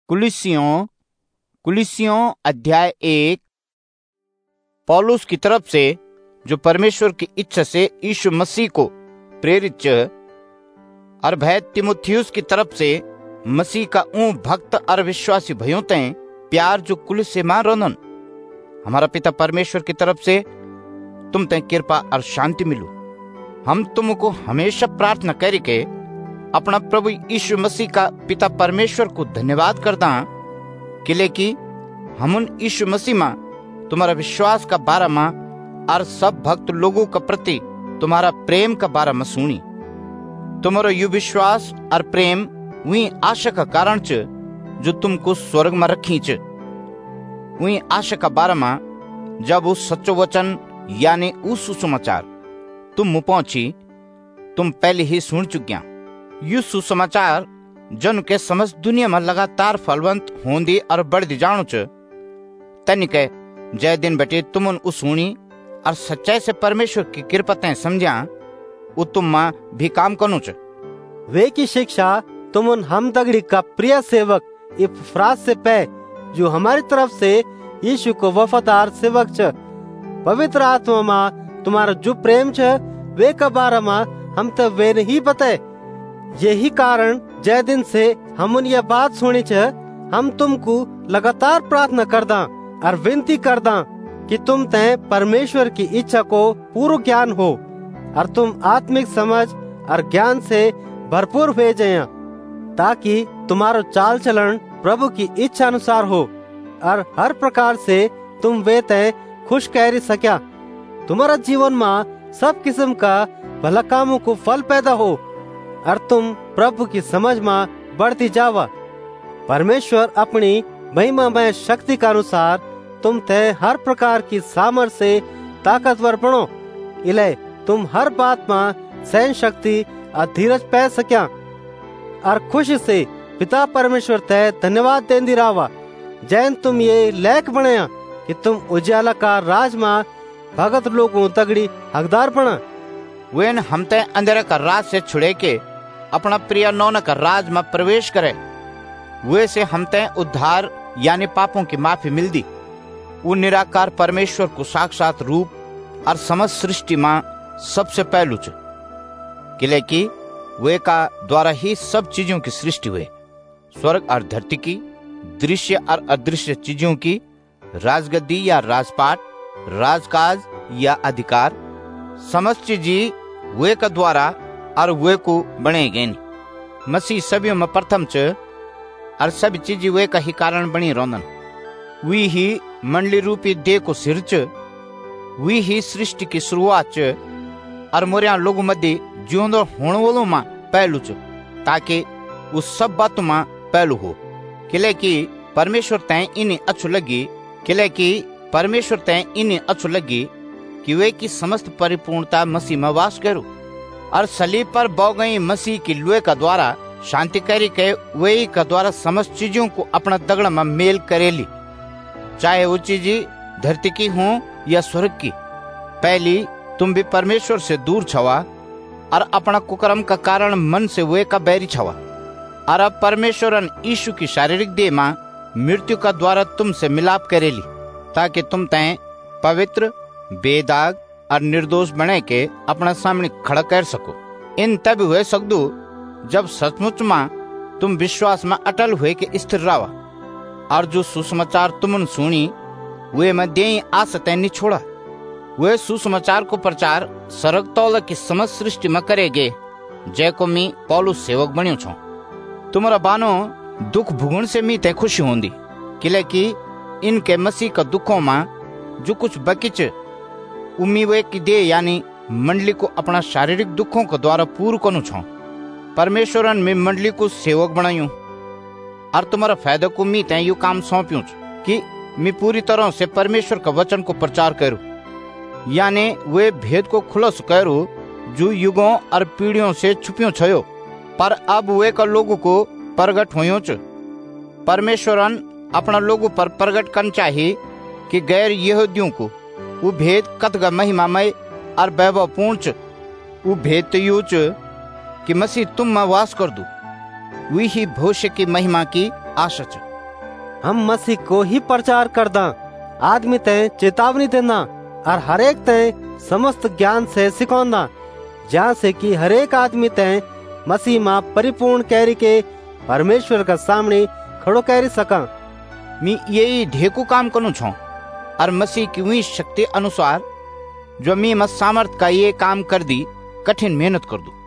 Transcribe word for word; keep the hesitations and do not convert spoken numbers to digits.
कुलिस्सियों कुलिस्सियों अध्याय एक। पौलुस की तरफ से जो परमेश्वर की इच्छा से यीशु मसीह को प्रेरित च और भाई तीमुथियुस की तरफ से मसीह का ऊँ भक्त और विश्वासी भयों तय प्यार जो कुलिस्से मां रोनन। हमारा पिता परमेश्वर की तरफ से तुम तय कृपा और शांति मिलू। हम तुमको हमेशा प्रार्थना करके अपना प्रभु यीशु मसीह का पिता परमेश्वर को धन्यवाद करता किले कि हम उन यीशु मसीह मां तुम्हारा विश्वास का बारा मां और सब भक्त लोगों का प्रति तुम्हारा प्रेम का बारा मां सुनी। तुम्हारा यु विश्वास और प्रेम वही आशा का कारण च जो तुमको स्वर्ग में रखी च। वही आशा का बारा मां जब उस सच्चो वचन यानी उस सुसमाचार तुम मुँह पहुंची तुम पहले ही सुन चुकिया। यु सुसमाचार जन के समस्त दुनिया में लगातार फलवंत होंदी और बढ़ती जाणु च तनिक जय दिन बटे तुम उन सुनी और सच्चाई से परमेश्वर की कृपा तय समझा वो तुम मां भी काम कनु च। वे की शिक्षा तुम उन हम दगड़ी का प्रिय सेवक इपफ्रास से पे जो हमारी तरफ से यीशु को वफादार सेवक च। पवित्र आत्मा मां तुम्हारा जो प्रेम च वे का बारा मां हम तो वे नहीं बताए। यही कारण जय दिन से हम उन यह बात सुनी च हम तुमको लगातार प्रार्थना करदा और विनती करदा कि तुम तय परमेश्वर की इच्छा को पूर्ण ज्ञान हो और तुम आत्मिक समझ और ज्ञान से भरपूर हो जाए ताकि तुम्हारो चाल चलन प्रभु की इच्छा अनुसार हो और हर प्रकार से तुम वे तय खुश कह सक्या। तुम्हारा जीवन में सब किस्म का भला कामों को फल पैदा हो और तुम प्रभु की समझ में बढ़ती जावा। परमेश्वर अपनी महिमामय शक्ति के अनुसार तुम तय हर प्रकार की सामर्थ्य से ताकतवर बनो इले तुम हर बात में सहन शक्ति और धीरज पै सक्या और खुशी से पिता परमेश्वर तय धन्यवाद देंदी रावा। जैन तुम ये लायक बनाया कि तुम उजाला का राज में भगत लोगों तगड़ी हकदार बना। वे हम तय अंधेरा का राज से छुड़े के अपना प्रिय नौना का राज में प्रवेश करे। वे से हम तय उद्धार यानी पापों की माफी मिलती। वो निराकार परमेश्वर को साक्षात रूप और समस्त सृष्टि में सबसे पहलू च किले की वे का द्वारा ही सब चीजों की सृष्टि हुए। स्वर्ग और धरती की दृश्य और अदृश्य चीजों की राजगद्दी या राजपाट राजकाज या अधिकार समस्त चीज वे का द्वारा और वे को बने गए। मसीह सभी में प्रथम च और सब चीज वे का ही कारण बनी रोनन। वी ही मंडली रूपी देह को सिर च वी ही सृष्टि की शुरुआत च और मोरिया लोगों मध्य जियोंदो होने वालों में पहलू च ताकि उस सब बातों में पहलू हो किले की परमेश्वर तय इन्हें अच्छु लगी किले की परमेश्वर तय इन्हें अच्छु लगी कि वे की समस्त परिपूर्णता मसीह में वास करो और सलीब पर बौ गई मसीह की लुए का द्वारा शांति करी के वे का द्वारा समस्त चीजों को अपना दगड़ में मेल करेली चाहे वो चीज धरती की हो या स्वर्ग की। पहली तुम भी परमेश्वर से दूर छवा और अपना कुकर्म का कारण मन से वे का बैरी छवा और अब परमेश्वरन यीशु की शारीरिक देह में मृत्यु का द्वारा तुमसे मिलाप करेली ताकि तुम तय पवित्र बेदाग और निर्दोष बने के अपना सामने खड़ा कर सको। इन तब हुए सकदू जब सचमुच में तुम विश्वास में अटल हुए के स्थिर रहा और जो सुसमाचार तुमने सुनी वे में दे आस तैनी छोड़ा। वे सुसमाचार को प्रचार सरग तौल की समस्त सृष्टि में करेगे जय को मी पौलुस सेवक बनियो छो। तुम्हारा बानो दुख भुगुण से मी तय खुशी होंदी किले की इनके मसीह का दुखों में जो कुछ बकिच उम्मी वे की दे यानी मंडली को अपना शारीरिक दुखों के द्वारा पूर्ण कनु छो। परमेश्वरन में मंडली को सेवक बनायूं और तुम्हारा फायदा को मी तय यू काम सौंप्यूं कि मैं पूरी तरह से परमेश्वर का वचन को प्रचार करूं यानी वे भेद को खुलस करूं जो युगों और पीढ़ियों से छुपियों छयो पर अब वे का लोगों को प्रगट होयो च। परमेश्वरन अपना लोगों पर प्रगट करना चाहिए कि गैर यहूदियों को वो भेद कतगा महिमामय और वैभवपूर्ण च वो भेद तो यू च कि मसीह तुम में वास कर दू वही भविष्य की महिमा की आशा च। हम मसीह को ही प्रचार करदा। आदमी ते चेतावनी देना और हरेक ते समस्त ज्ञान से सिखौंदा, जहाँ से कि हरेक आदमी ते मसीह मां परिपूर्ण कैरी के परमेश्वर का सामने खड़ो कैरी सका। मी यही ढेकू काम करूँ छो और मसीह की हुई शक्ति अनुसार जो मी मत सामर्थ का ये काम कर दी कठिन मेहनत कर दू।